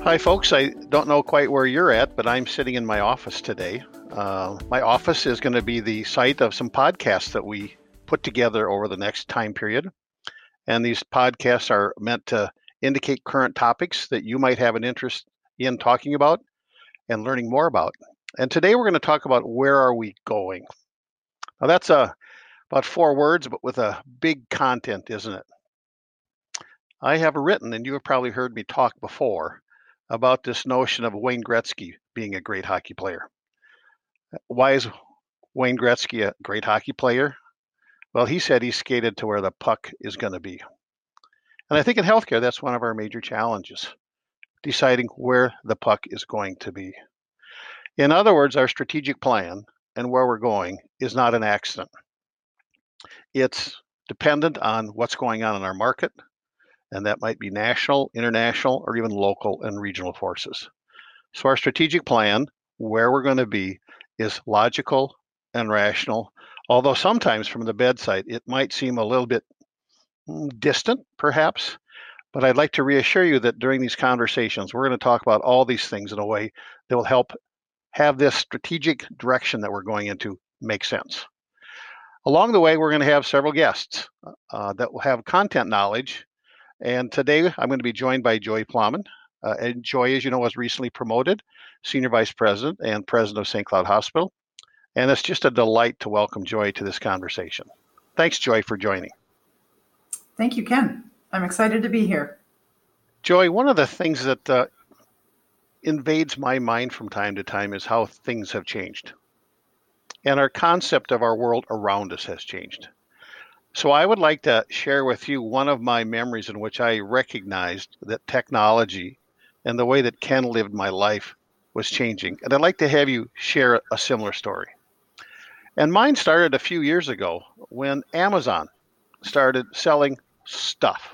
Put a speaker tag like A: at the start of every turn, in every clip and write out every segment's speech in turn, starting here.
A: Hi, folks. I don't know quite where you're at, but I'm sitting in my office today. My office is going to be the site of some podcasts that we put together over the next time period. And these podcasts are meant to indicate current topics that you might have an interest in talking about and learning more about. And today we're going to talk about where are we going? Now that's about 4 words, but with a big content, isn't it? I have written, and you have probably heard me talk before, about this notion of Wayne Gretzky being a great hockey player. Why is Wayne Gretzky a great hockey player? Well, he said he skated to where the puck is going to be. And I think in healthcare, that's one of our major challenges, deciding where the puck is going to be. In other words, our strategic plan and where we're going is not an accident. It's dependent on what's going on in our market, and that might be national, international, or even local and regional forces. So our strategic plan, where we're going to be, is logical and rational, although sometimes from the bedside, it might seem a little bit distant, perhaps. But I'd like to reassure you that during these conversations, we're going to talk about all these things in a way that will help have this strategic direction that we're going into make sense. Along the way, we're going to have several guests that will have content knowledge. And today, I'm going to be joined by Joy Plowman. And Joy, as you know, was recently promoted Senior Vice President and President of St. Cloud Hospital. And it's just a delight to welcome Joy to this conversation. Thanks, Joy, for joining.
B: Thank you, Ken. I'm excited to be here.
A: Joy, one of the things that invades my mind from time to time is how things have changed. And our concept of our world around us has changed. So I would like to share with you one of my memories in which I recognized that technology and the way that Ken lived my life was changing. And I'd like to have you share a similar story. And mine started a few years ago when Amazon started selling stuff.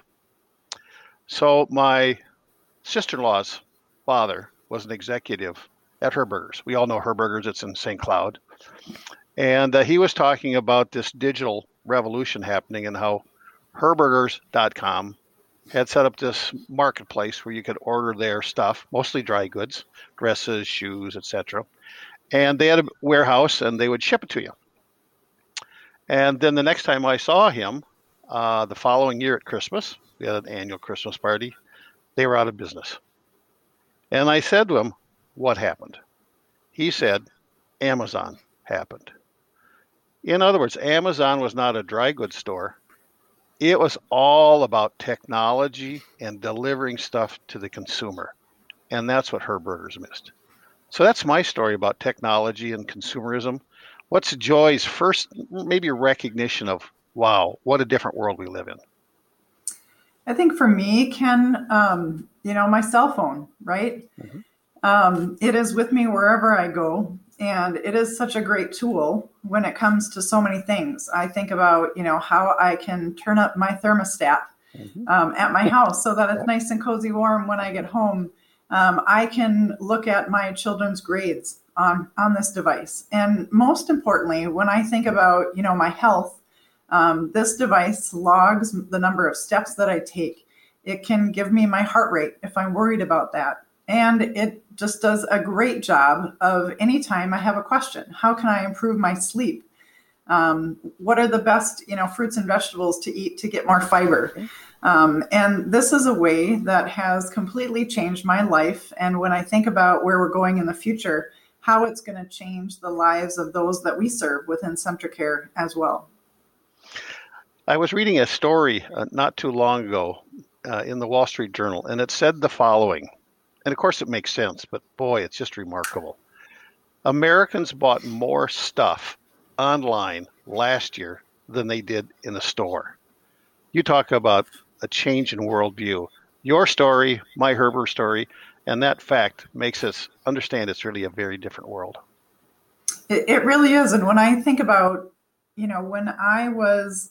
A: So my sister-in-law's father was an executive at Herberger's. We all know Herberger's, it's in St. Cloud. And he was talking about this digital revolution happening and how herbergers.com had set up this marketplace where you could order their stuff, mostly dry goods, dresses, shoes, etc. And they had a warehouse and they would ship it to you. And then the next time I saw him, the following year at Christmas, we had an annual Christmas party, they were out of business. And I said to him, what happened? He said, Amazon happened. In other words, Amazon was not a dry goods store. It was all about technology and delivering stuff to the consumer. And that's what Herberger's missed. So that's my story about technology and consumerism. What's Joy's first, maybe recognition of, wow, what a different world we live in?
B: I think for me, Ken, my cell phone, right? Mm-hmm. It is with me wherever I go. And it is such a great tool when it comes to so many things. I think about, how I can turn up my thermostat at my house so that it's nice and cozy warm when I get home. I can look at my children's grades on this device. And most importantly, when I think about, my health, this device logs the number of steps that I take. It can give me my heart rate if I'm worried about that. And it just does a great job of anytime I have a question. How can I improve my sleep? What are the best, fruits and vegetables to eat to get more fiber? And this is a way that has completely changed my life. And when I think about where we're going in the future, how it's going to change the lives of those that we serve within Centricare as well.
A: I was reading a story not too long ago in the Wall Street Journal, and it said the following. And of course it makes sense, but boy, it's just remarkable. Americans bought more stuff online last year than they did in the store. You talk about a change in worldview. Your story, my Herber story, and that fact makes us understand it's really a very different world.
B: It really is. And when I think about, when I was,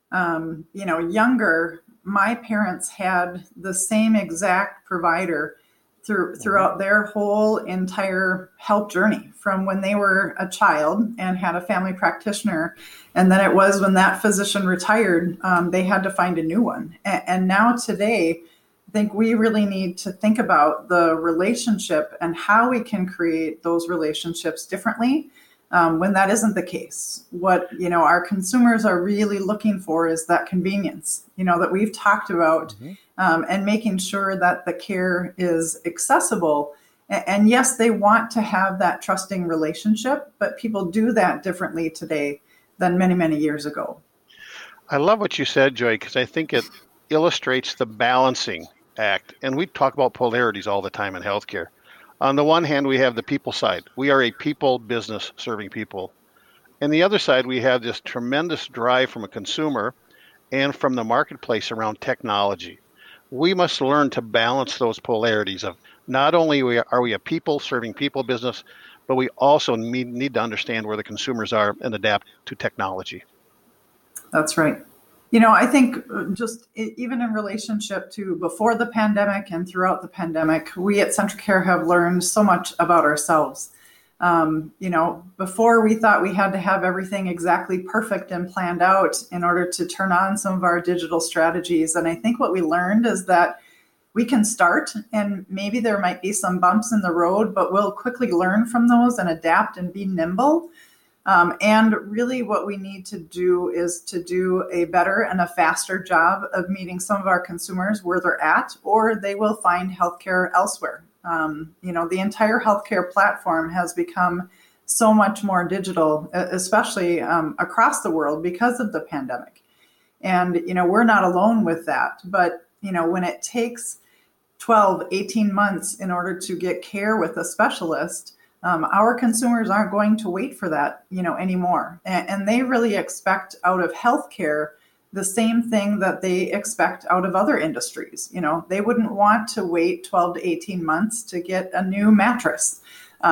B: younger, my parents had the same exact provider throughout their whole entire health journey, from when they were a child and had a family practitioner. And then it was when that physician retired, they had to find a new one. And now today, think we really need to think about the relationship and how we can create those relationships differently when that isn't the case. What, our consumers are really looking for is that convenience, that we've talked about, and making sure that the care is accessible. And yes, they want to have that trusting relationship, but people do that differently today than many, many years ago.
A: I love what you said, Joy, because I think it illustrates the balancing act. And we talk about polarities all the time in healthcare. On the one hand, we have the people side. We are a people business serving people. And the other side, we have this tremendous drive from a consumer and from the marketplace around technology. We must learn to balance those polarities of not only are we a people serving people business, but we also need to understand where the consumers are and adapt to technology.
B: That's right. I think just even in relationship to before the pandemic and throughout the pandemic, we at CentraCare have learned so much about ourselves. Before we thought we had to have everything exactly perfect and planned out in order to turn on some of our digital strategies. And I think what we learned is that we can start, and maybe there might be some bumps in the road, but we'll quickly learn from those and adapt and be nimble. And really what we need to do is to do a better and a faster job of meeting some of our consumers where they're at, or they will find healthcare elsewhere. The entire healthcare platform has become so much more digital, especially across the world because of the pandemic. And, we're not alone with that. But, when it takes 12, 18 months in order to get care with a specialist, our consumers aren't going to wait for that, anymore. And they really expect out of healthcare the same thing that they expect out of other industries. They wouldn't want to wait 12 to 18 months to get a new mattress,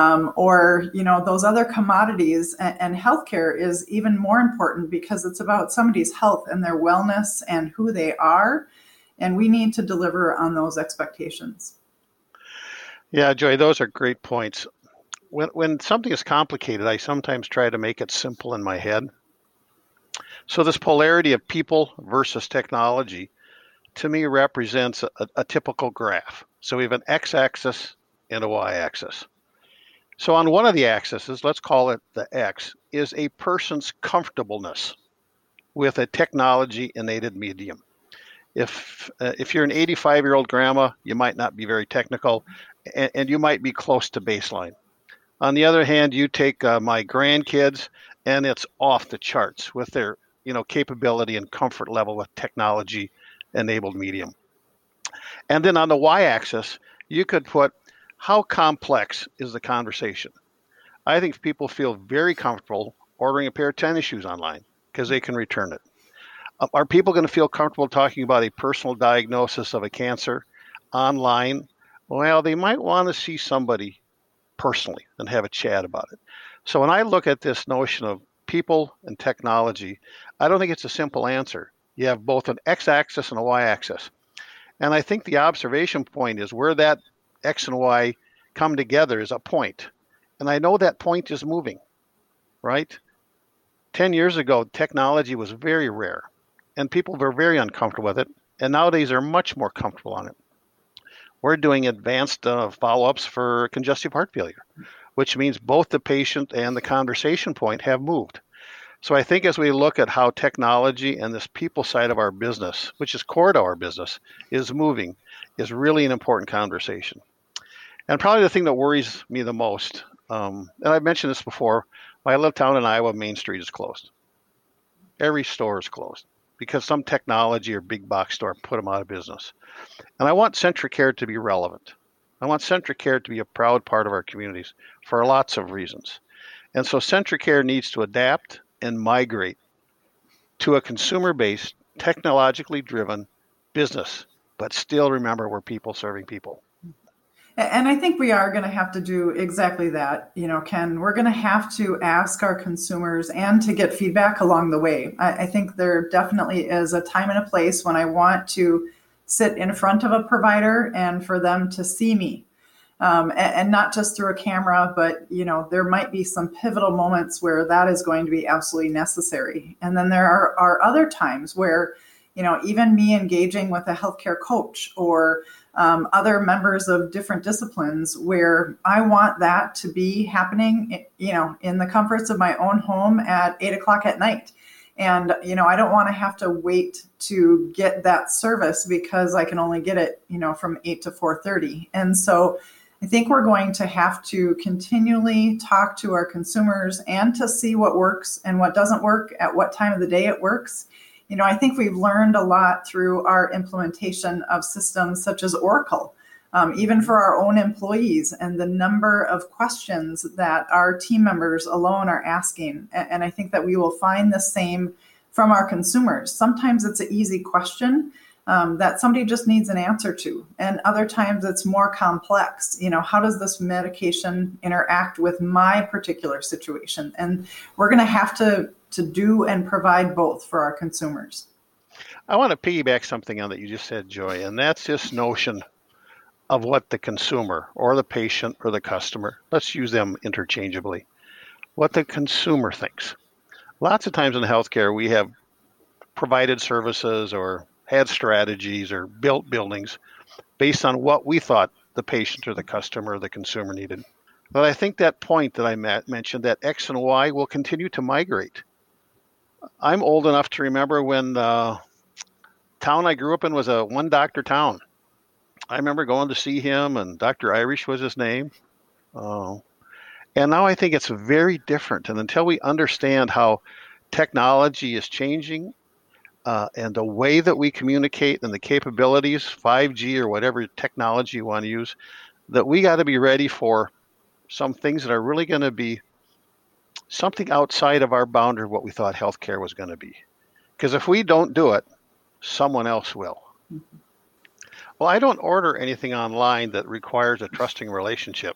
B: or, those other commodities. And healthcare is even more important because it's about somebody's health and their wellness and who they are. And we need to deliver on those expectations.
A: Yeah, Joy, those are great points. When something is complicated, I sometimes try to make it simple in my head. So this polarity of people versus technology, to me, represents a typical graph. So we have an x-axis and a y-axis. So on one of the axes, let's call it the x, is a person's comfortableness with a technology-enabled medium. If you're an 85-year-old grandma, you might not be very technical, and you might be close to baseline. On the other hand, you take my grandkids, and it's off the charts with their capability and comfort level with technology-enabled medium. And then on the y-axis, you could put how complex is the conversation. I think people feel very comfortable ordering a pair of tennis shoes online because they can return it. Are people going to feel comfortable talking about a personal diagnosis of a cancer online? Well, they might want to see somebody personally and have a chat about it. So when I look at this notion of people and technology, I don't think it's a simple answer. You have both an x-axis and a y-axis. And I think the observation point is where that x and y come together is a point. And I know that point is moving, right? 10 years ago, technology was very rare, and people were very uncomfortable with it. And nowadays, they're much more comfortable on it. We're doing advanced follow-ups for congestive heart failure, which means both the patient and the conversation point have moved. So I think as we look at how technology and this people side of our business, which is core to our business, is moving, is really an important conversation. And probably the thing that worries me the most, and I've mentioned this before, my little town in Iowa, Main Street is closed. Every store is closed because some technology or big box store put them out of business. And I want CentraCare to be relevant. I want CentraCare to be a proud part of our communities for lots of reasons. And so CentraCare needs to adapt and migrate to a consumer-based, technologically driven business, but still remember we're people serving people.
B: And I think we are going to have to do exactly that, Ken. We're going to have to ask our consumers and to get feedback along the way. I think there definitely is a time and a place when I want to sit in front of a provider and for them to see me. And not just through a camera, but, there might be some pivotal moments where that is going to be absolutely necessary. And then there are other times where, even me engaging with a healthcare coach or other members of different disciplines, where I want that to be happening, in the comforts of my own home at 8 o'clock at night. And, I don't want to have to wait to get that service because I can only get it, from 8 to 4:30. And so I think we're going to have to continually talk to our consumers and to see what works and what doesn't work, at what time of the day it works. I think we've learned a lot through our implementation of systems such as Oracle, even for our own employees, and the number of questions that our team members alone are asking. And I think that we will find the same from our consumers. Sometimes it's an easy question that somebody just needs an answer to. And other times it's more complex. How does this medication interact with my particular situation? And we're going to have to do and provide both for our consumers.
A: I want to piggyback something on that you just said, Joy, and that's this notion of what the consumer or the patient or the customer, let's use them interchangeably, what the consumer thinks. Lots of times in healthcare, we have provided services or had strategies or built buildings based on what we thought the patient or the customer or the consumer needed. But I think that point that I mentioned, that X and Y, will continue to migrate. I'm old enough to remember when the town I grew up in was a one doctor town. I remember going to see him, and Dr. Irish was his name. And now I think it's very different. And until we understand how technology is changing and the way that we communicate and the capabilities, 5G or whatever technology you want to use, that we got to be ready for some things that are really going to be something outside of our boundary of what we thought healthcare was going to be. Because if we don't do it, someone else will. Mm-hmm. Well, I don't order anything online that requires a trusting relationship.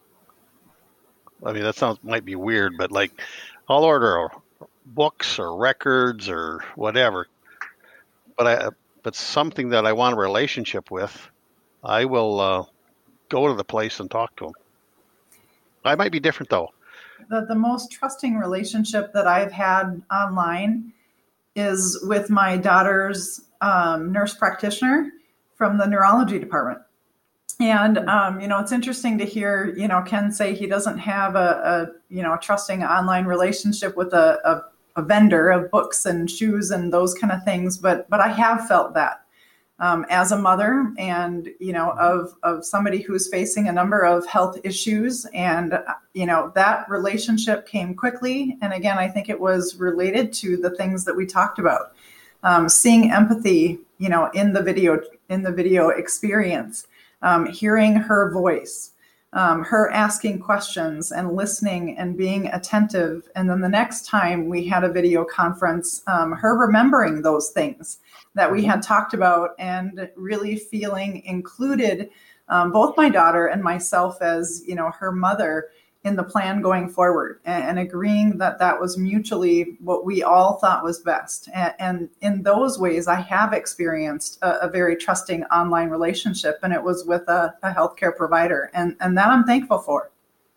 A: I mean, that might be weird, but like I'll order books or records or whatever. But something that I want a relationship with, I will go to the place and talk to them. I might be different though.
B: The most trusting relationship that I've had online is with my daughter's nurse practitioner from the neurology department. And, it's interesting to hear, Ken say he doesn't have a trusting online relationship with a vendor of books and shoes and those kind of things. But I have felt that as a mother and, of somebody who's facing a number of health issues. And, that relationship came quickly. And again, I think it was related to the things that we talked about. Seeing empathy, in the video experience, hearing her voice, her asking questions and listening and being attentive. And then the next time we had a video conference, her remembering those things that we had talked about and really feeling included, both my daughter and myself as, her mother, in the plan going forward, and agreeing that that was mutually what we all thought was best. And in those ways, I have experienced a very trusting online relationship, and it was with a healthcare provider, and that I'm thankful for.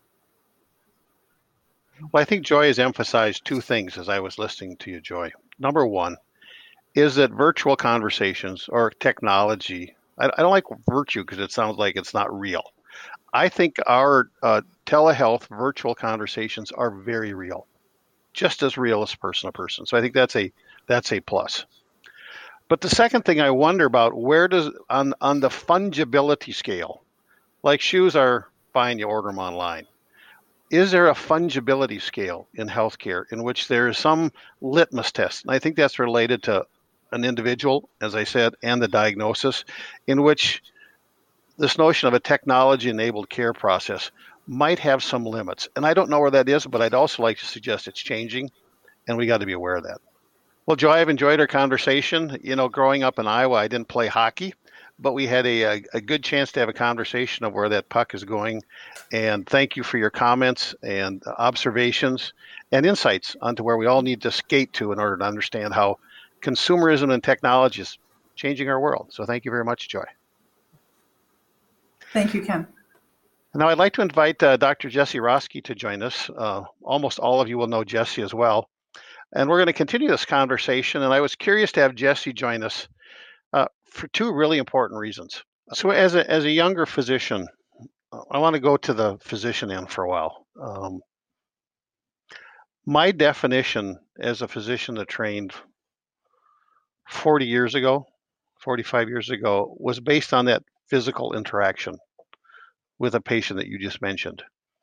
A: Well, I think Joy has emphasized two things as I was listening to you, Joy. Number one is that virtual conversations or technology, I don't like virtue because it sounds like it's not real. I think our telehealth virtual conversations are very real, just as real as person to person. So I think that's a plus. But the second thing I wonder about, where does on the fungibility scale, like shoes are fine, you order them online. Is there a fungibility scale in healthcare in which there is some litmus test? And I think that's related to an individual, as I said, and the diagnosis, in which this notion of a technology-enabled care process might have some limits. And I don't know where that is, but I'd also like to suggest it's changing, and we got to be aware of that. Well, Joy, I've enjoyed our conversation. Growing up in Iowa, I didn't play hockey, but we had a good chance to have a conversation of where that puck is going. And thank you for your comments and observations and insights onto where we all need to skate to in order to understand how consumerism and technology is changing our world. So thank you very much, Joy.
B: Thank you, Ken.
A: Now I'd like to invite Dr. Jesse Roski to join us. Almost all of you will know Jesse as well. And we're going to continue this conversation. And I was curious to have Jesse join us for two really important reasons. So, as a younger physician, I want to go to the physician end for a while. My definition as a physician that trained 40 years ago, 45 years ago, was based on that physical interaction with a patient that you just mentioned.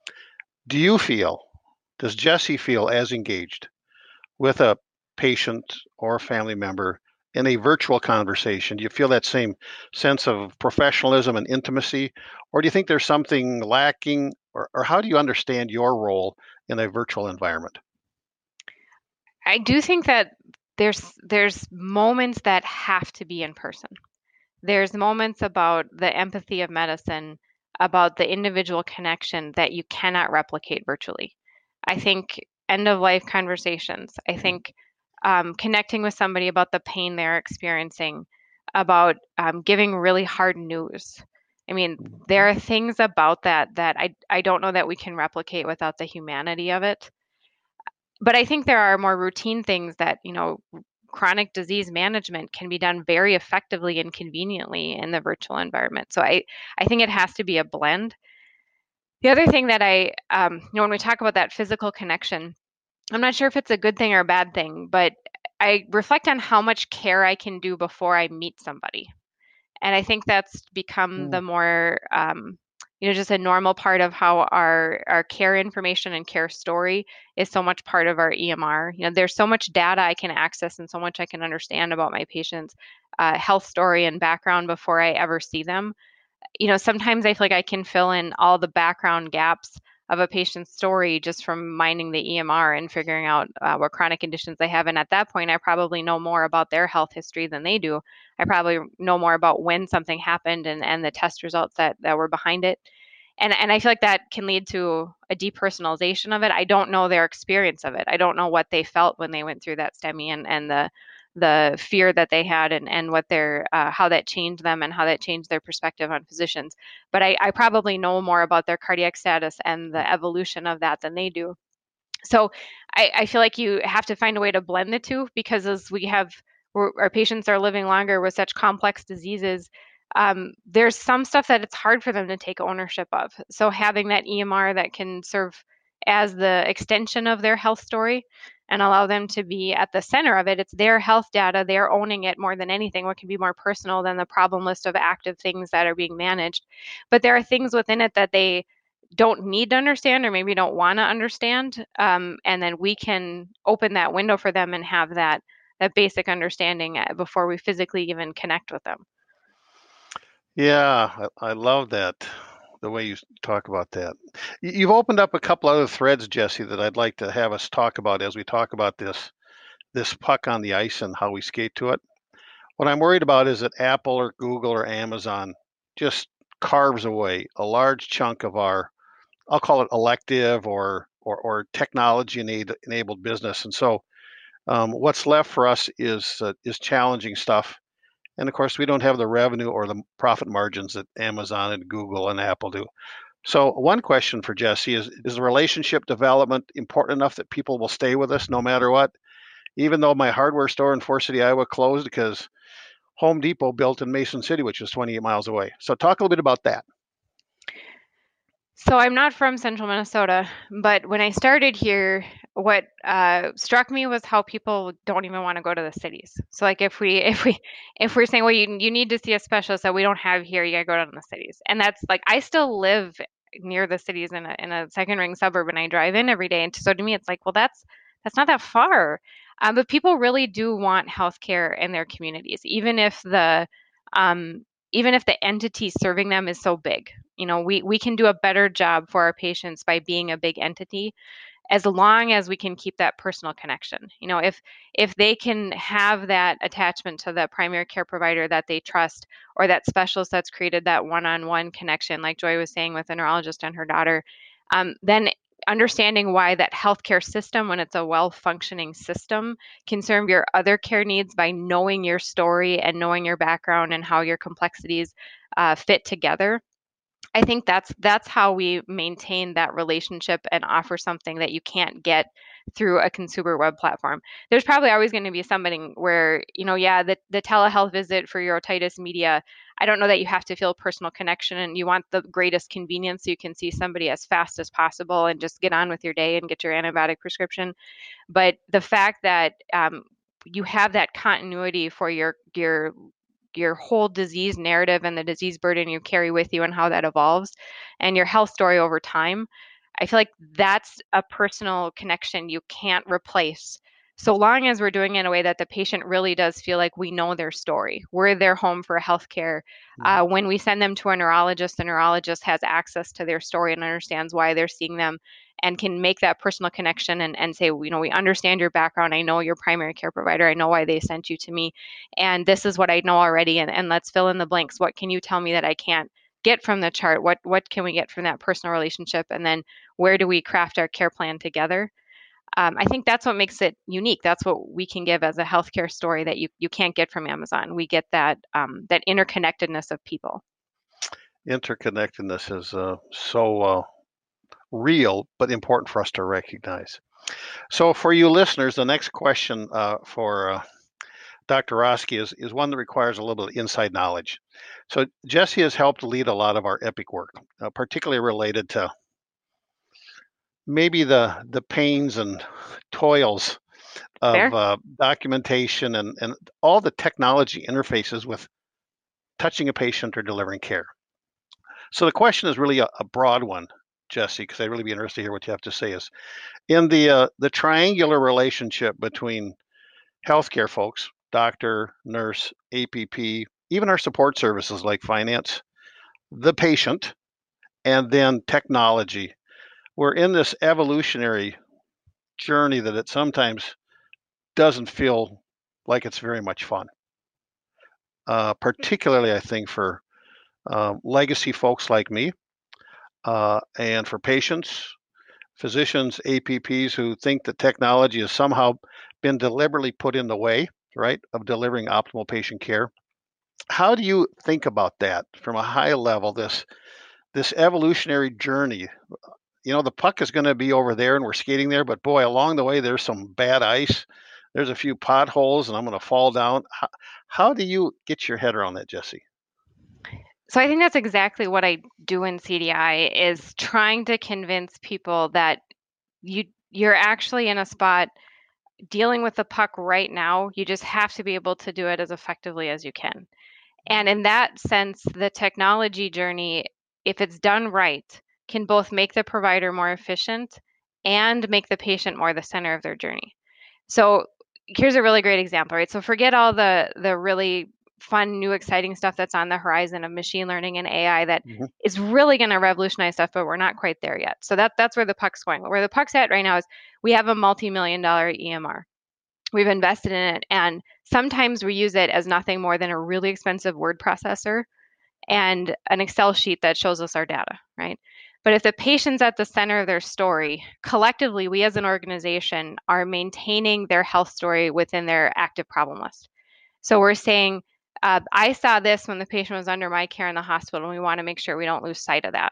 A: Does Jesse feel as engaged with a patient or a family member in a virtual conversation? Do you feel that same sense of professionalism and intimacy? Or do you think there's something lacking? Or how do you understand your role in a virtual environment?
C: I do think that there's moments that have to be in person. There's moments about the empathy of medicine, about the individual connection that you cannot replicate virtually. I think end of life conversations. I think connecting with somebody about the pain they're experiencing, about giving really hard news. I mean, there are things about that I don't know that we can replicate without the humanity of it. But I think there are more routine things that, chronic disease management can be done very effectively and conveniently in the virtual environment. So I think it has to be a blend. The other thing that when we talk about that physical connection, I'm not sure if it's a good thing or a bad thing, but I reflect on how much care I can do before I meet somebody. And I think that's become the more, just a normal part of how our care information and care story is so much part of our EMR. There's so much data I can access and so much I can understand about my patient's health story and background before I ever see them. Sometimes I feel like I can fill in all the background gaps of a patient's story just from mining the EMR and figuring out what chronic conditions they have. And at that point, I probably know more about their health history than they do. I probably know more about when something happened and the test results that were behind it. And I feel like that can lead to a depersonalization of it. I don't know their experience of it. I don't know what they felt when they went through that STEMI and the fear that they had and what their how that changed them and how that changed their perspective on physicians. But I probably know more about their cardiac status and the evolution of that than they do. So I feel like you have to find a way to blend the two, because as our patients are living longer with such complex diseases, there's some stuff that it's hard for them to take ownership of. So having that EMR that can serve as the extension of their health story and allow them to be at the center of it. It's their health data. They're owning it more than anything. What can be more personal than the problem list of active things that are being managed? But there are things within it that they don't need to understand or maybe don't want to understand. And then we can open that window for them and have that basic understanding before we physically even connect with them.
A: Yeah, I love that, the way you talk about that. You've opened up a couple other threads, Jesse, that I'd like to have us talk about as we talk about this puck on the ice and how we skate to it. What I'm worried about is that Apple or Google or Amazon just carves away a large chunk of our, I'll call it elective or technology enabled business. And so what's left for us is challenging stuff. And of course, we don't have the revenue or the profit margins that Amazon and Google and Apple do. So one question for Jesse is the relationship development important enough that people will stay with us no matter what? Even though my hardware store in Forest City, Iowa closed because Home Depot built in Mason City, which is 28 miles away. So talk a little bit about that.
C: So I'm not from central Minnesota, but when I started here, what struck me was how people don't even want to go to the cities. So like if we're saying, well, you need to see a specialist that we don't have here, you gotta go down to the cities. And that's like, I still live near the cities in a second ring suburb, and I drive in every day. And so to me, it's like, well, that's not that far. But people really do want healthcare in their communities, even if the entity serving them is so big. We can do a better job for our patients by being a big entity, as long as we can keep that personal connection. If they can have that attachment to the primary care provider that they trust, or that specialist that's created that one-on-one connection, like Joy was saying with a neurologist and her daughter, then understanding why that healthcare system, when it's a well-functioning system, can serve your other care needs by knowing your story and knowing your background and how your complexities fit together. I think that's how we maintain that relationship and offer something that you can't get through a consumer web platform. There's probably always going to be somebody where, yeah, the telehealth visit for your otitis media, I don't know that you have to feel personal connection and you want the greatest convenience so you can see somebody as fast as possible and just get on with your day and get your antibiotic prescription. But the fact that you have that continuity for your whole disease narrative and the disease burden you carry with you and how that evolves and your health story over time, I feel like that's a personal connection you can't replace. So long as we're doing it in a way that the patient really does feel like we know their story, we're their home for healthcare. When we send them to a neurologist, the neurologist has access to their story and understands why they're seeing them and can make that personal connection and say, we understand your background. I know your primary care provider. I know why they sent you to me. And this is what I know already. And let's fill in the blanks. What can you tell me that I can't get from the chart? What can we get from that personal relationship? And then where do we craft our care plan together? I think that's what makes it unique. That's what we can give as a healthcare story that you can't get from Amazon. We get that that interconnectedness of people.
A: Interconnectedness is so real, but important for us to recognize. So for you listeners, the next question for Dr. Roski is one that requires a little bit of inside knowledge. So Jessie has helped lead a lot of our EPIC work, particularly related to maybe the pains and toils of documentation and all the technology interfaces with touching a patient or delivering care. So the question is really a broad one, Jessie, because I'd really be interested to hear what you have to say. Is in the triangular relationship between healthcare folks, doctor, nurse, APP, even our support services like finance, the patient, and then technology. We're in this evolutionary journey that it sometimes doesn't feel like it's very much fun. Particularly, I think, for legacy folks like me, and for patients, physicians, APPs who think that technology has somehow been deliberately put in the way, right, of delivering optimal patient care. How do you think about that from a high level, this evolutionary journey? The puck is going to be over there and we're skating there, but boy, along the way, there's some bad ice. There's a few potholes and I'm going to fall down. How do you get your head around that, Jessie?
C: So I think that's exactly what I do in CDI is trying to convince people that you're actually in a spot dealing with the puck right now. You just have to be able to do it as effectively as you can. And in that sense, the technology journey, if it's done right, can both make the provider more efficient and make the patient more the center of their journey. So here's a really great example, right? So forget all the really fun, new, exciting stuff that's on the horizon of machine learning and AI that is really going to revolutionize stuff, but we're not quite there yet. So that's where the puck's going. Where the puck's at right now is we have a multi-million-dollar EMR. We've invested in it, and sometimes we use it as nothing more than a really expensive word processor and an Excel sheet that shows us our data, right? But if the patient's at the center of their story, collectively, we as an organization are maintaining their health story within their active problem list. So we're saying, I saw this when the patient was under my care in the hospital, and we want to make sure we don't lose sight of that.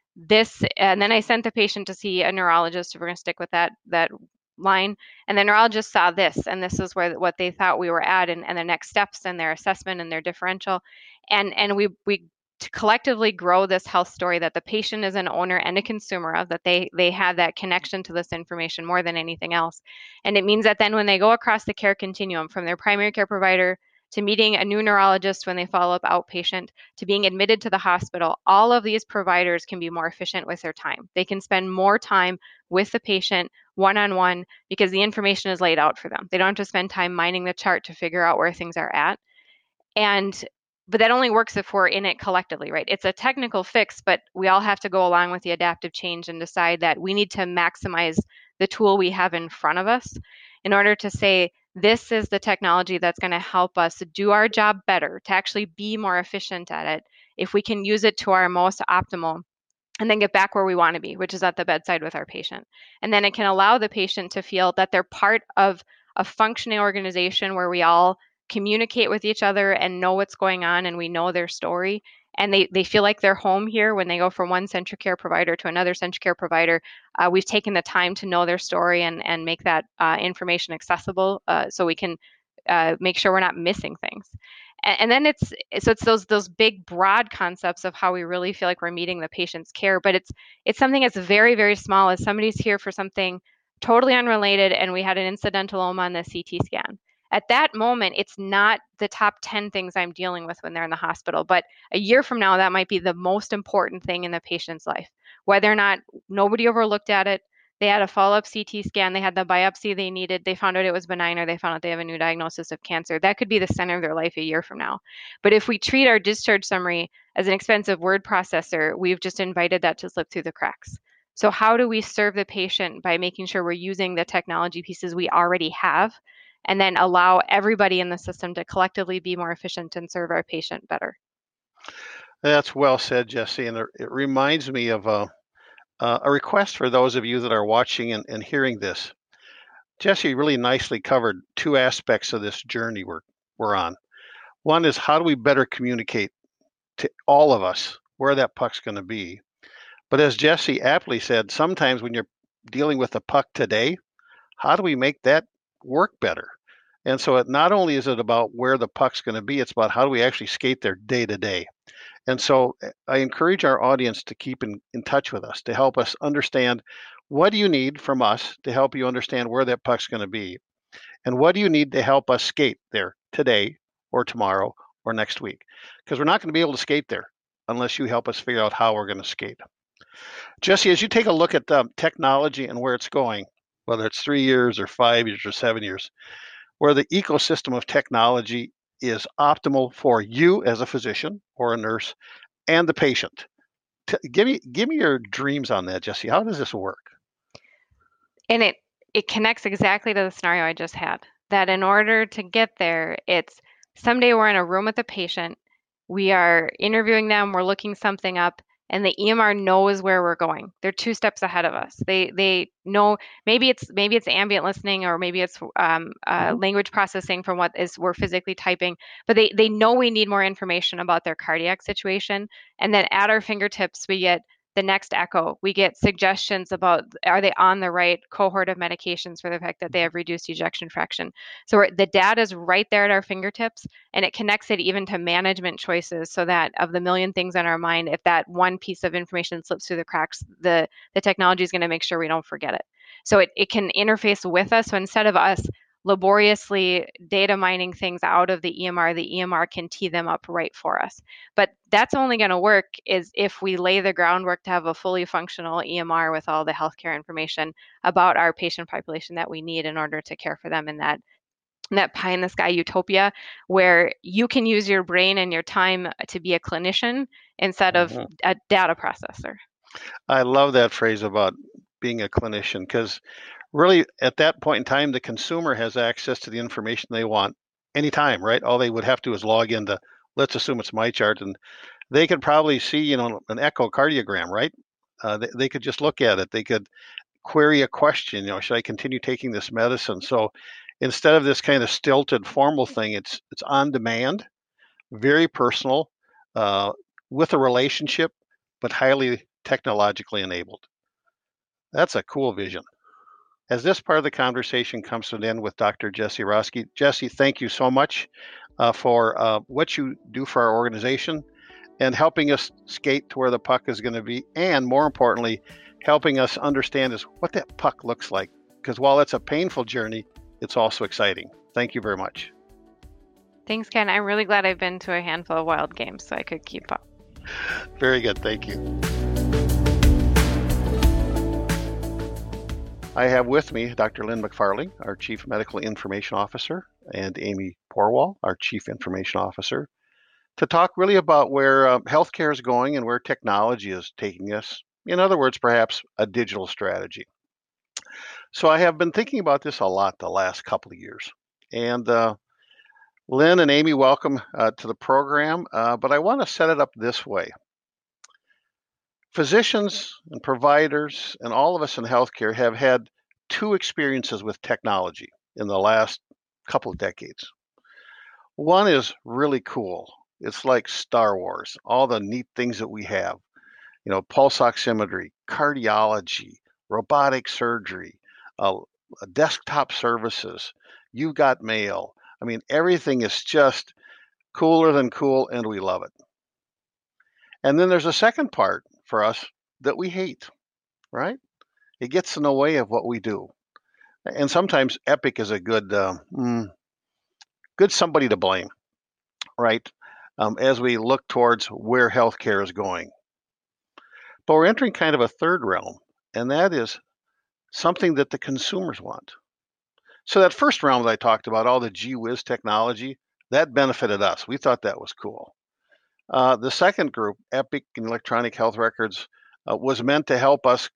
C: And then I sent the patient to see a neurologist, if we're going to stick with that line, and the neurologist saw this, and this is what they thought we were at, and the next steps and their assessment and their differential, and we to collectively grow this health story that the patient is an owner and a consumer of, that they have that connection to this information more than anything else. And it means that then when they go across the care continuum from their primary care provider to meeting a new neurologist when they follow up outpatient, to being admitted to the hospital, all of these providers can be more efficient with their time. They can spend more time with the patient one-on-one because the information is laid out for them. They don't have to spend time mining the chart to figure out where things are at. But that only works if we're in it collectively, right? It's a technical fix, but we all have to go along with the adaptive change and decide that we need to maximize the tool we have in front of us in order to say, this is the technology that's going to help us do our job better, to actually be more efficient at it, if we can use it to our most optimal, and then get back where we want to be, which is at the bedside with our patient. And then it can allow the patient to feel that they're part of a functioning organization where we all communicate with each other and know what's going on and we know their story. and they feel like they're home here when they go from one Centricare provider to another Centricare provider. We've taken the time to know their story and make that information accessible so we can make sure we're not missing things. And then it's those big broad concepts of how we really feel like we're meeting the patient's care, but it's something that's very, very small. As somebody's here for something totally unrelated and we had an incidentaloma on the CT scan. At that moment, it's not the top 10 things I'm dealing with when they're in the hospital, but a year from now, that might be the most important thing in the patient's life. Whether or not nobody overlooked at it, they had a follow-up CT scan, they had the biopsy they needed, they found out it was benign, or they found out they have a new diagnosis of cancer. That could be the center of their life a year from now. But if we treat our discharge summary as an expensive word processor, we've just invited that to slip through the cracks. So how do we serve the patient by making sure we're using the technology pieces we already have, and then allow everybody in the system to collectively be more efficient and serve our patient better?
A: That's well said, Jesse. And it reminds me of a request for those of you that are watching and hearing this. Jesse really nicely covered two aspects of this journey we're on. One is, how do we better communicate to all of us where that puck's going to be? But as Jesse aptly said, sometimes when you're dealing with the puck today, how do we make that work better? And so not only is it about where the puck's going to be, it's about how do we actually skate there day to day. And so I encourage our audience to keep in touch with us, to help us understand, what do you need from us to help you understand where that puck's going to be? And what do you need to help us skate there today or tomorrow or next week? Because we're not going to be able to skate there unless you help us figure out how we're going to skate. Jesse, as you take a look at technology and where it's going, whether it's 3 years or 5 years or 7 years, where the ecosystem of technology is optimal for you as a physician or a nurse and the patient. Give me your dreams on that, Jesse. How does this work?
C: And it connects exactly to the scenario I just had. That in order to get there, it's someday we're in a room with a patient, we are interviewing them, we're looking something up, and the EMR knows where we're going. They're 2 steps ahead of us. They know, maybe it's ambient listening, or maybe it's language processing from what is we're physically typing, but they know we need more information about their cardiac situation, and then at our fingertips we get the next echo. We get suggestions about, are they on the right cohort of medications for the fact that they have reduced ejection fraction. So the data is right there at our fingertips, and it connects it even to management choices, so that of the million things on our mind, if that one piece of information slips through the cracks, the technology is going to make sure we don't forget it. So it can interface with us. So instead of us laboriously data mining things out of the EMR can tee them up right for us. But that's only going to work is if we lay the groundwork to have a fully functional EMR with all the healthcare information about our patient population that we need in order to care for them in that pie in the sky utopia, where you can use your brain and your time to be a clinician instead of a data processor.
A: I love that phrase about being a clinician, because really at that point in time, the consumer has access to the information they want anytime, right? All they would have to do is log into, let's assume it's MyChart, and they could probably see, an echocardiogram, right? They could just look at it. They could query a question, should I continue taking this medicine? So instead of this kind of stilted formal thing, it's on demand, very personal, with a relationship, but highly technologically enabled. That's a cool vision. As this part of the conversation comes to an end with Dr. Jesse Roski, Jesse, thank you so much for what you do for our organization and helping us skate to where the puck is going to be, and more importantly, helping us understand is what that puck looks like. Because while it's a painful journey, it's also exciting. Thank you very much.
C: Thanks, Ken. I'm really glad I've been to a handful of wild games so I could keep up.
A: Very good. Thank you. I have with me Dr. Lynn McFarling, our Chief Medical Information Officer, and Amy Porwall, our Chief Information Officer, to talk really about where healthcare is going and where technology is taking us. In other words, perhaps a digital strategy. So I have been thinking about this a lot the last couple of years. And Lynn and Amy, welcome to the program, but I want to set it up this way. Physicians and providers and all of us in healthcare have had 2 experiences with technology in the last couple of decades. One is really cool. It's like Star Wars, all the neat things that we have, pulse oximetry, cardiology, robotic surgery, uh, desktop services. You've got mail. I mean, everything is just cooler than cool, and we love it. And then there's a second part for us that we hate, right? It gets in the way of what we do. And sometimes Epic is a good somebody to blame, right? As we look towards where healthcare is going. But we're entering kind of a third realm, and that is something that the consumers want. So that first realm that I talked about, all the gee whiz technology, that benefited us. We thought that was cool. The second group, Epic and electronic health records, was meant to help us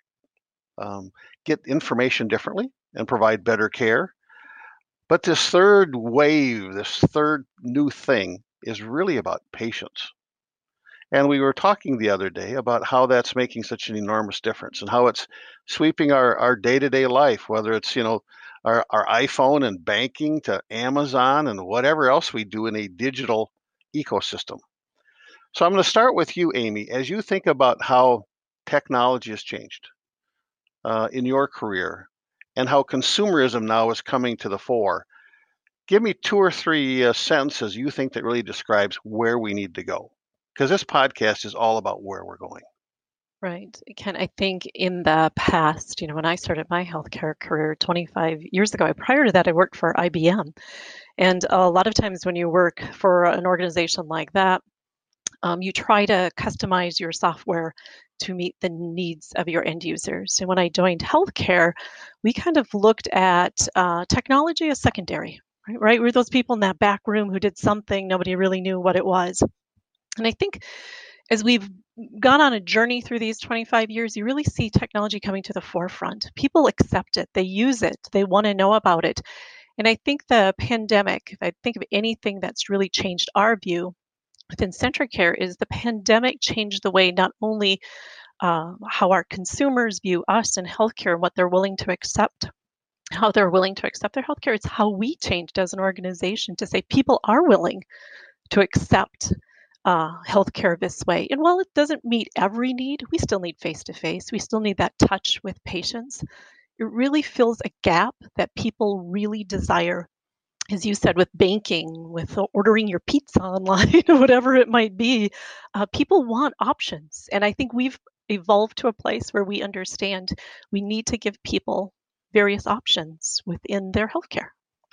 A: get information differently and provide better care. But this third wave, this third new thing, is really about patients. And we were talking the other day about how that's making such an enormous difference and how it's sweeping our day-to-day life, whether it's, our iPhone and banking to Amazon and whatever else we do in a digital ecosystem. So I'm going to start with you, Amy. As you think about how technology has changed in your career and how consumerism now is coming to the fore, give me 2 or 3 sentences you think that really describes where we need to go. Because this podcast is all about where we're going.
D: Right. Ken, I think in the past, when I started my healthcare career 25 years ago, prior to that, I worked for IBM. And a lot of times when you work for an organization like that, you try to customize your software to meet the needs of your end users. And when I joined healthcare, we kind of looked at technology as secondary, right? We're those people in that back room who did something, nobody really knew what it was. And I think as we've gone on a journey through these 25 years, you really see technology coming to the forefront. People accept it, they use it, they want to know about it. And I think the pandemic, if I think of anything that's really changed our view within Centricare, is the pandemic changed the way not only how our consumers view us in healthcare and what they're willing to accept, how they're willing to accept their healthcare. It's how we changed as an organization to say people are willing to accept healthcare this way. And while it doesn't meet every need, we still need face-to-face. We still need that touch with patients. It really fills a gap that people really desire. As you said, with banking, with ordering your pizza online, whatever it might be, people want options. And I think we've evolved to a place where we understand we need to give people various options within their healthcare.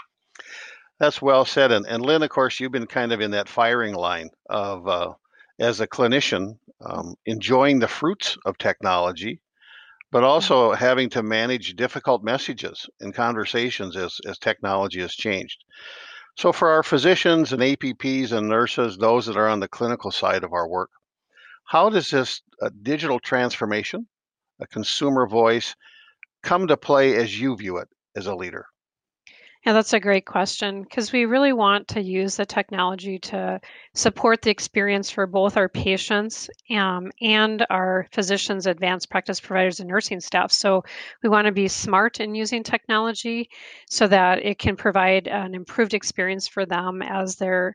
A: That's well said. And Lynn, of course, you've been kind of in that firing line of, as a clinician, enjoying the fruits of technology, but also having to manage difficult messages and conversations as technology has changed. So for our physicians and APPs and nurses, those that are on the clinical side of our work, how does this digital transformation, a consumer voice, come to play as you view it as a leader?
E: Yeah, that's a great question because we really want to use the technology to support the experience for both our patients and our physicians, advanced practice providers, and nursing staff. So we want to be smart in using technology so that it can provide an improved experience for them as they're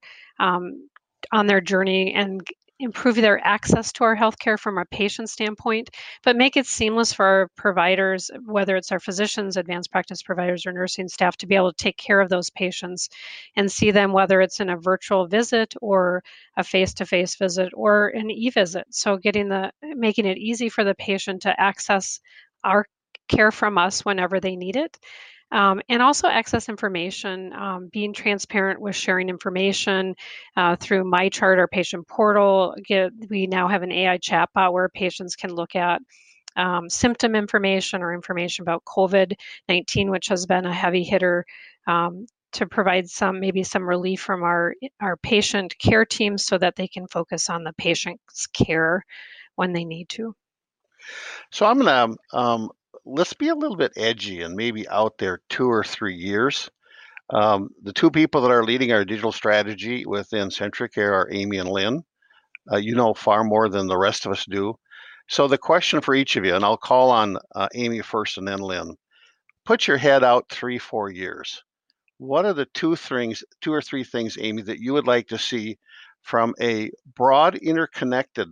E: on their journey and improve their access to our healthcare from a patient standpoint, but make it seamless for our providers, whether it's our physicians, advanced practice providers, or nursing staff, to be able to take care of those patients and see them, whether it's in a virtual visit or a face-to-face visit or an e-visit. So making it easy for the patient to access our care from us whenever they need it. And also access information, being transparent with sharing information through MyChart, our patient portal. We now have an AI chatbot where patients can look at symptom information or information about COVID-19, which has been a heavy hitter, to provide some relief from our patient care teams so that they can focus on the patient's care when they need to.
A: So I'm going to let's be a little bit edgy and maybe out there 2 or 3 years. The two people that are leading our digital strategy within Centricare are Amy and Lynn. You know far more than the rest of us do. So the question for each of you, and I'll call on Amy first and then Lynn. Put your head out 3-4 years. What are the 2 or 3 things, Amy, that you would like to see from a broad interconnected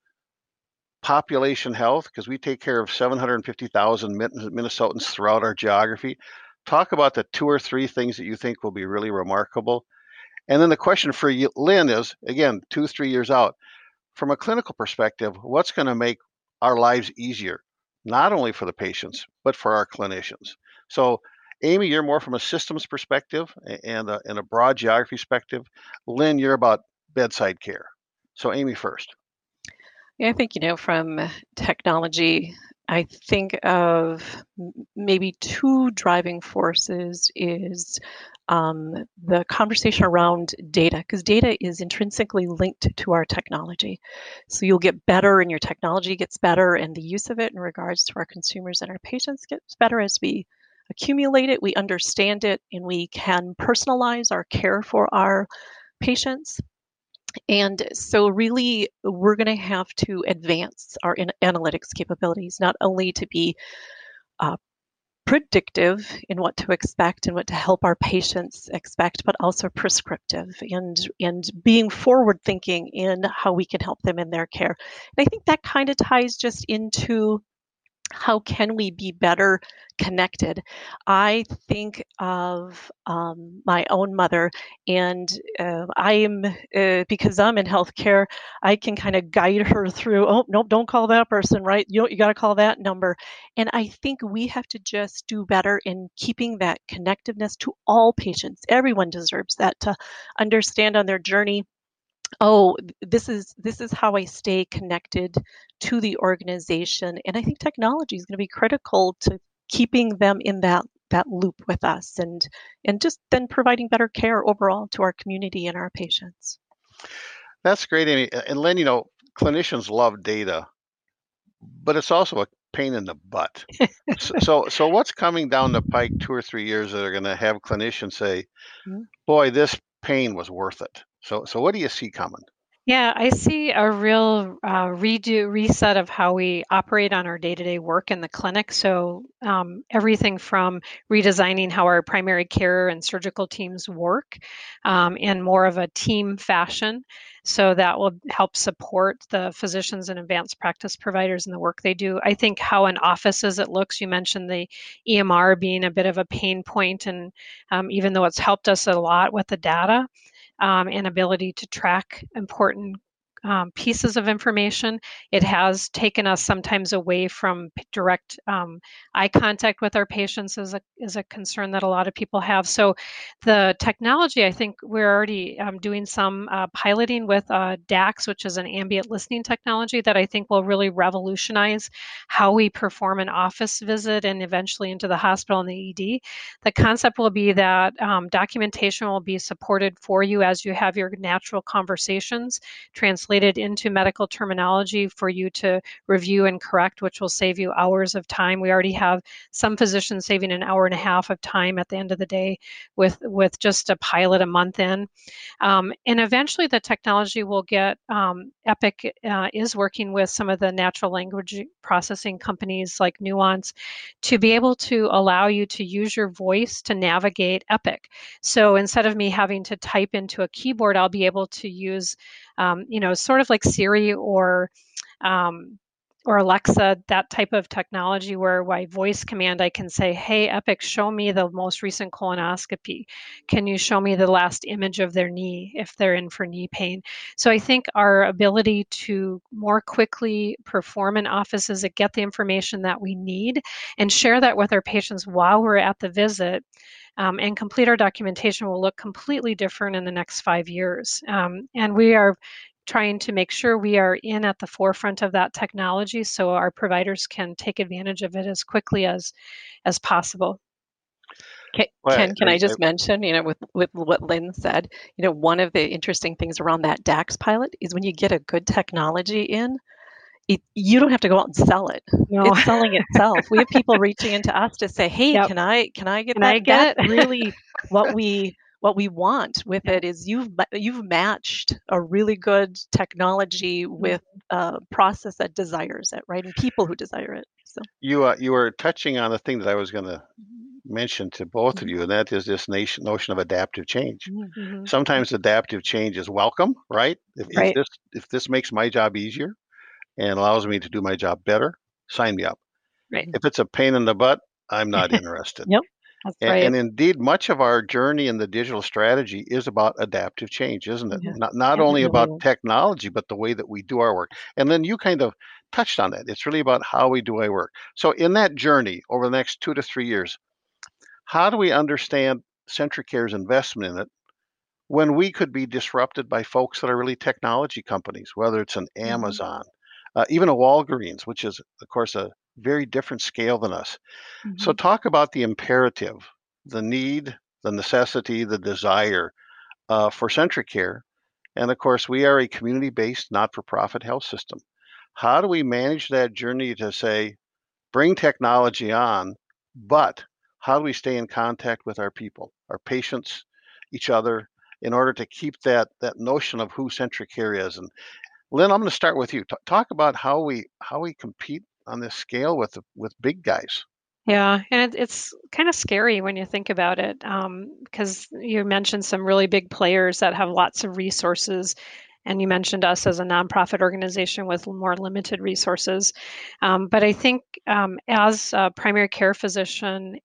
A: population health, because we take care of 750,000 Minnesotans throughout our geography. Talk about the 2 or 3 things that you think will be really remarkable. And then the question for you, Lynn, is, again, 2-3 years out, from a clinical perspective, what's going to make our lives easier, not only for the patients, but for our clinicians? So, Amy, you're more from a systems perspective and a broad geography perspective. Lynn, you're about bedside care. So, Amy first.
D: Yeah, I think, from technology, I think of maybe 2 driving forces is the conversation around data, because data is intrinsically linked to our technology. So you'll get better and your technology gets better, and the use of it in regards to our consumers and our patients gets better as we accumulate it, we understand it, and we can personalize our care for our patients. And so really, we're going to have to advance our analytics capabilities, not only to be predictive in what to expect and what to help our patients expect, but also prescriptive and being forward thinking in how we can help them in their care. And I think that kind of ties just into how can we be better connected. I think of my own mother, and because I'm in healthcare, I can kind of guide her through, oh, nope, don't call that person, right? You got to call that number. And I think we have to just do better in keeping that connectiveness to all patients. Everyone deserves that, to understand on their journey, oh, this is how I stay connected to the organization. And I think technology is going to be critical to keeping them in that loop with us, and just then providing better care overall to our community and our patients.
A: That's great, Amy. And Lynn, clinicians love data, but it's also a pain in the butt. So what's coming down the pike 2 or 3 years that are going to have clinicians say, boy, this pain was worth it? So what do you see coming?
E: Yeah, I see a real reset of how we operate on our day-to-day work in the clinic. So everything from redesigning how our primary care and surgical teams work in more of a team fashion. So that will help support the physicians and advanced practice providers in the work they do. I think how an office as it looks, you mentioned the EMR being a bit of a pain point, and even though it's helped us a lot with the data, and ability to track important pieces of information, it has taken us sometimes away from direct eye contact with our patients is a concern that a lot of people have. So the technology, I think we're already doing some piloting with DAX, which is an ambient listening technology that I think will really revolutionize how we perform an office visit and eventually into the hospital and the ED. The concept will be that documentation will be supported for you as you have your natural conversations translated into medical terminology for you to review and correct, which will save you hours of time. We already have some physicians saving an hour and a half of time at the end of the day with just a pilot a month in. And eventually the technology will get, Epic is working with some of the natural language processing companies like Nuance to be able to allow you to use your voice to navigate Epic. So instead of me having to type into a keyboard, I'll be able to use sort of like Siri or Alexa, that type of technology where by voice command I can say, hey, Epic, show me the most recent colonoscopy. Can you show me the last image of their knee if they're in for knee pain? So I think our ability to more quickly perform in offices and get the information that we need and share that with our patients while we're at the visit and complete our documentation will look completely different in the next 5 years. And we are trying to make sure we are in at the forefront of that technology so our providers can take advantage of it as quickly as possible.
D: Ken, can I just mention, with what Lynn said, one of the interesting things around that DAX pilot is when you get a good technology in, you don't have to go out and sell it. No. It's selling itself. We have people reaching into us to say, hey, yep. Can I get
E: can
D: that?
E: I get
D: That's really what we want with it is you've matched a really good technology with a process that desires it, right? And people who desire it. So
A: you were touching on the thing that I was going to mention to both of you, and that is this notion of adaptive change.
D: Mm-hmm.
A: Sometimes adaptive change is welcome, right?
D: Right.
A: If this makes my job easier and allows me to do my job better, sign me up.
E: Right.
A: If it's a pain in the butt, I'm not interested.
D: Yep.
E: That's
A: And,
E: right.
A: and indeed, much of our journey in the digital strategy is about adaptive change, isn't it?
D: Yeah.
A: Not
D: Yeah, it
A: only
D: really
A: about
D: is.
A: technology, but the way that we do our work. And then you kind of touched on that. It's really about how we do our work. So in that journey over the next 2 to 3 years, how do we understand CentraCare's investment in it when we could be disrupted by folks that are really technology companies, whether it's an Amazon, even a Walgreens, which is, of course, a very different scale than us. So talk about the imperative, the need, the necessity, the desire for CentraCare. And of course, we are a community-based, not-for-profit health system. How do we manage that journey to say, bring technology on, but how do we stay in contact with our people, our patients, each other, in order to keep that notion of who CentraCare is? And Lynn, I'm going to start with you. Talk about how we compete on this scale with big guys.
E: Yeah, and it's kind of scary when you think about it, because you mentioned some really big players that have lots of resources, and you mentioned us as a nonprofit organization with more limited resources. But I think as a primary care physician,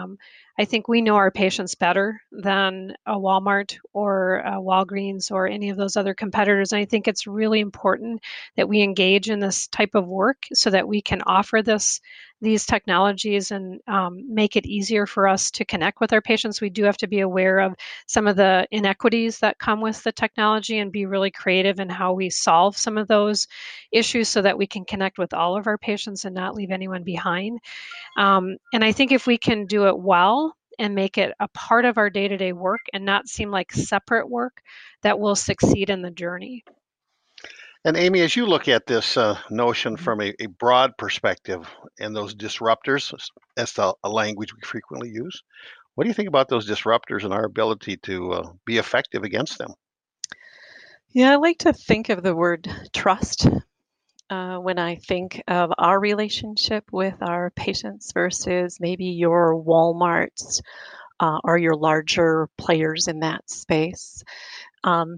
E: I think we know our patients better than a Walmart or a Walgreens or any of those other competitors. And I think it's really important that we engage in this type of work so that we can offer these technologies and make it easier for us to connect with our patients. We do have to be aware of some of the inequities that come with the technology and be really creative in how we solve some of those issues so that we can connect with all of our patients and not leave anyone behind. And I think if we can do it well and make it a part of our day-to-day work and not seem like separate work, that will succeed in the journey.
A: And Amy, as you look at this notion from a broad perspective and those disruptors, that's a language we frequently use, what do you think about those disruptors and our ability to be effective against them?
D: Yeah, I like to think of the word trust when I think of our relationship with our patients versus maybe your Walmarts or your larger players in that space. Um,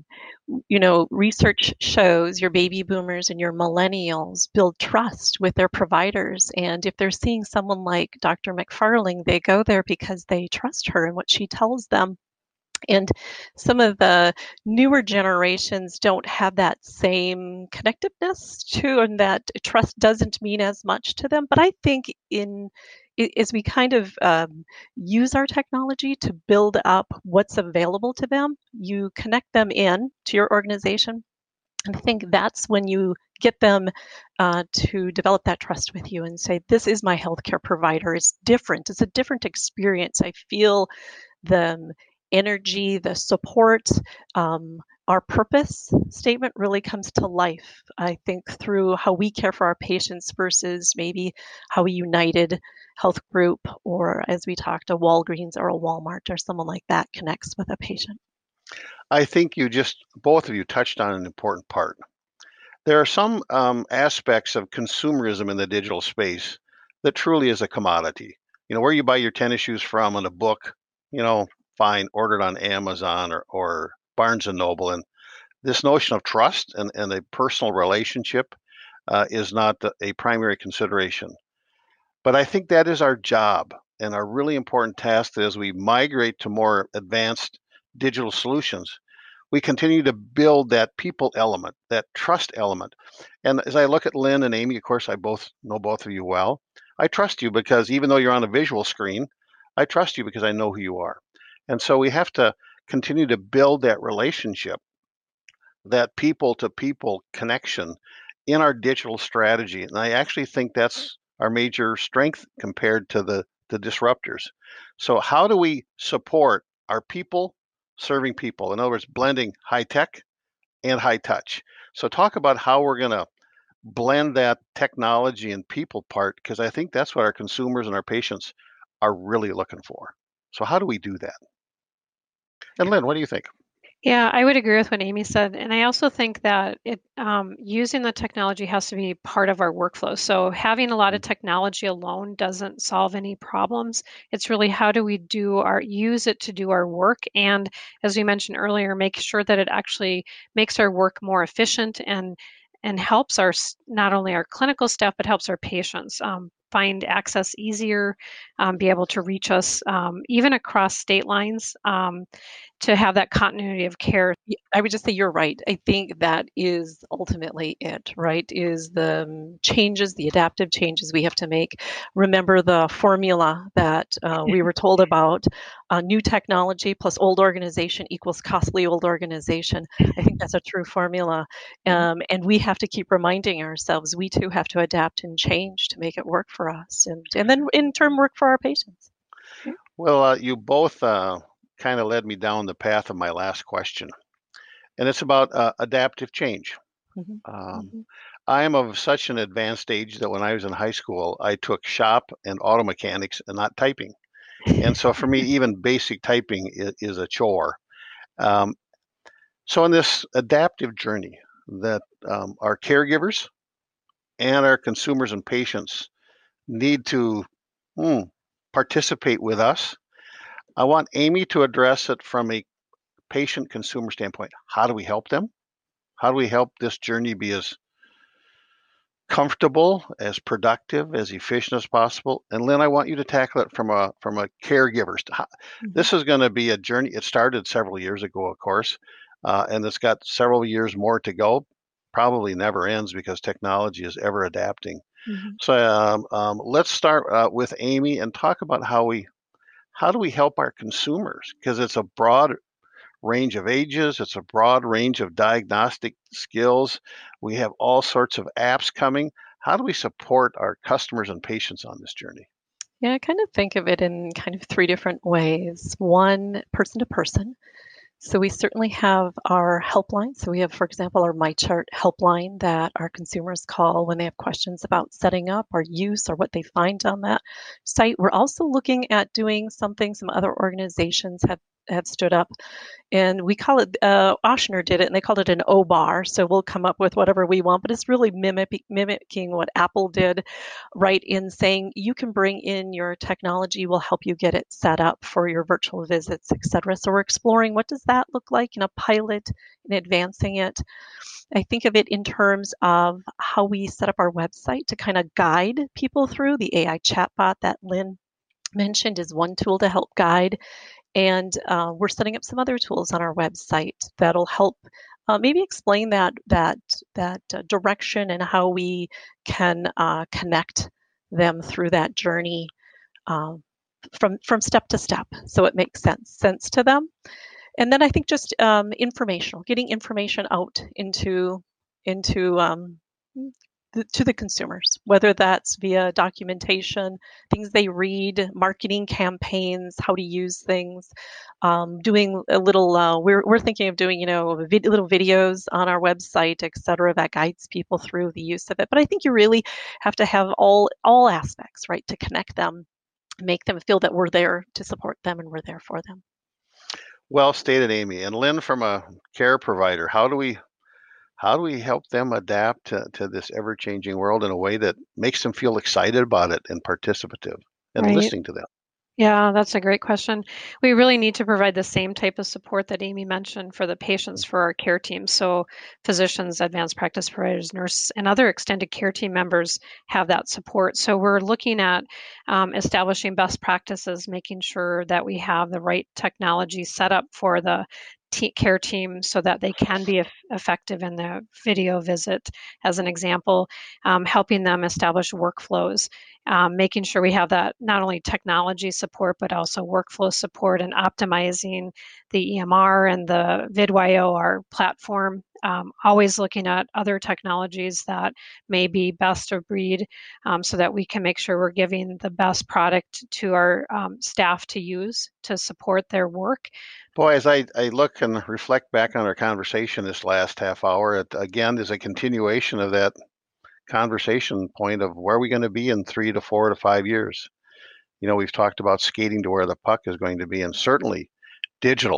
D: research shows your baby boomers and your millennials build trust with their providers. And if they're seeing someone like Dr. McFarling, they go there because they trust her and what she tells them. And some of the newer generations don't have that same connectiveness to, and that trust doesn't mean as much to them. But I think as we kind of use our technology to build up what's available to them, you connect them in to your organization. And I think that's when you get them to develop that trust with you and say, this is my healthcare provider. It's different. It's a different experience. I feel the energy, the support. Our purpose statement really comes to life, I think, through how we care for our patients versus maybe how a United Health Group or, as we talked, a Walgreens or a Walmart or someone like that connects with a patient.
A: I think both of you touched on an important part. There are some aspects of consumerism in the digital space that truly is a commodity. Where you buy your tennis shoes from and a book, fine, ordered on Amazon or Barnes and Noble. And this notion of trust and a personal relationship is not a primary consideration. But I think that is our job and our really important task that as we migrate to more advanced digital solutions, we continue to build that people element, that trust element. And as I look at Lynn and Amy, of course, I know both of you well. I trust you because even though you're on a visual screen, I trust you because I know who you are. And so we have to continue to build that relationship, that people to people connection in our digital strategy. And I actually think that's our major strength compared to the disruptors. So how do we support our people serving people? In other words, blending high tech and high touch. So talk about how we're going to blend that technology and people part, because I think that's what our consumers and our patients are really looking for. So how do we do that? And Lynn, what do you think?
E: Yeah, I would agree with what Amy said. And I also think that using the technology has to be part of our workflow. So having a lot of technology alone doesn't solve any problems. It's really how do we use it to do our work. And as we mentioned earlier, make sure that it actually makes our work more efficient and helps not only our clinical staff, but helps our patients find access easier, be able to reach us even across state lines. To have that continuity of care.
D: I would just say you're right. I think that is ultimately it, right? Is the changes, the adaptive changes we have to make. Remember the formula that we were told about new technology plus old organization equals costly old organization. I think that's a true formula. And we have to keep reminding ourselves we too have to adapt and change to make it work for us and then in turn work for our patients.
A: Well, you both kind of led me down the path of my last question, and it's about adaptive change. I am of such an advanced age that when I was in high school, I took shop and auto mechanics and not typing. And so for me, even basic typing is a chore. So in this adaptive journey that our caregivers and our consumers and patients need to participate with us, I want Amy to address it from a patient consumer standpoint. How do we help them? How do we help this journey be as comfortable, as productive, as efficient as possible? And Lynn, I want you to tackle it from a caregiver. This is going to be a journey. It started several years ago, of course, and it's got several years more to go. Probably never ends because technology is ever adapting. So let's start with Amy and talk about how do we help our consumers, because it's a broad range of ages. It's a broad range of diagnostic skills. We have all sorts of apps coming. How do we support our customers and patients on this journey?
D: Yeah, I kind of think of it in kind of three different ways. One, person to person. So we certainly have our helpline. So we have, for example, our MyChart helpline that our consumers call when they have questions about setting up or use or what they find on that site. We're also looking at doing something some other organizations have stood up, and we call it, Ochsner did it, and they called it an O-bar. So we'll come up with whatever we want, but it's really mimicking what Apple did, right, in saying you can bring in your technology, we'll help you get it set up for your virtual visits, etc. So we're exploring what does that look like in a pilot and advancing it. I think of it in terms of how we set up our website to kind of guide people through. The AI chatbot that Lynn mentioned is one tool to help guide. And we're setting up some other tools on our website that'll help maybe explain that direction and how we can connect them through that journey from step to step, so it makes sense to them. And then I think just informational, getting information out into to the consumers, whether that's via documentation, things they read, marketing campaigns, how to use things, doing a little, we're thinking of doing, little videos on our website, et cetera, that guides people through the use of it. But I think you really have to have all aspects, right, to connect them, make them feel that we're there to support them and we're there for them.
A: Well stated, Amy. And Lynn, from a care provider, how do we help them adapt to this ever-changing world in a way that makes them feel excited about it and participative and listening to them?
E: Yeah, that's a great question. We really need to provide the same type of support that Amy mentioned for the patients for our care teams. So physicians, advanced practice providers, nurses, and other extended care team members have that support. So we're looking at establishing best practices, making sure that we have the right technology set up for the care team so that they can be effective in the video visit, as an example, helping them establish workflows, making sure we have that not only technology support, but also workflow support and optimizing the EMR and the VidYO, our platform, always looking at other technologies that may be best of breed so that we can make sure we're giving the best product to our staff to use to support their work.
A: Boy, as I look and reflect back on our conversation this last half hour, it again is a continuation of that conversation point of where are we going to be in 3 to 4 to 5 years. We've talked about skating to where the puck is going to be, and certainly digital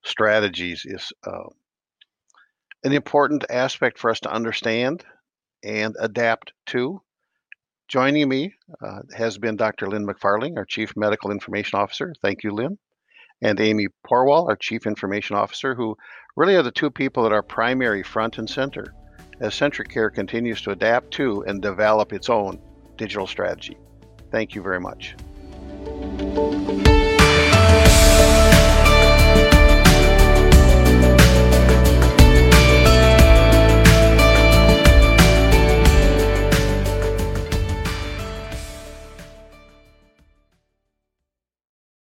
A: strategies is an important aspect for us to understand and adapt to. Joining me has been Dr. Lynn McFarling, our Chief Medical Information Officer. Thank you, Lynn. And Amy Porwal, our Chief Information Officer, who really are the two people that are primary front and center as CentricCare continues to adapt to and develop its own digital strategy. Thank you very much.